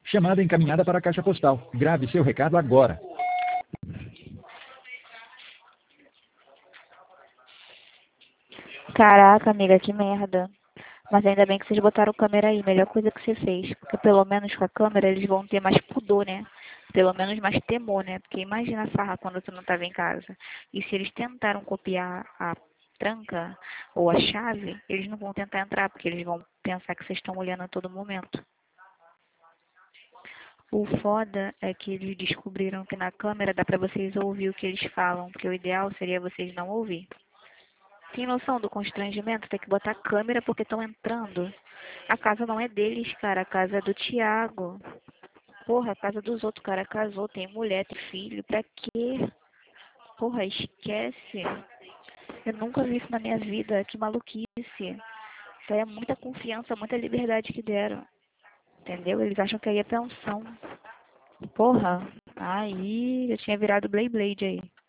Chamada encaminhada para a caixa postal. Grave seu recado agora. Caraca, amiga, que merda. Mas ainda bem que vocês botaram câmera aí, melhor coisa que você fez. Porque pelo menos com a câmera eles vão ter mais pudor, né? Pelo menos mais temor, né? Porque imagina a farra quando tu não tava em casa. E se eles tentaram copiar a tranca ou a chave, eles não vão tentar entrar, porque eles vão pensar que vocês estão olhando a todo momento. O foda é que eles descobriram que na câmera dá pra vocês ouvir o que eles falam, porque o ideal seria vocês não ouvir. Tem noção do constrangimento? Tem que botar câmera porque estão entrando. A casa não é deles, cara. A casa é do Thiago. Porra, a casa dos outros. O cara casou, tem mulher, tem filho. Pra quê? Porra, esquece. Eu nunca vi isso na minha vida. Que maluquice. Isso aí é muita confiança, muita liberdade que deram. Entendeu? Eles acham que aí é pensão. Porra. Aí, eu tinha virado Blade aí.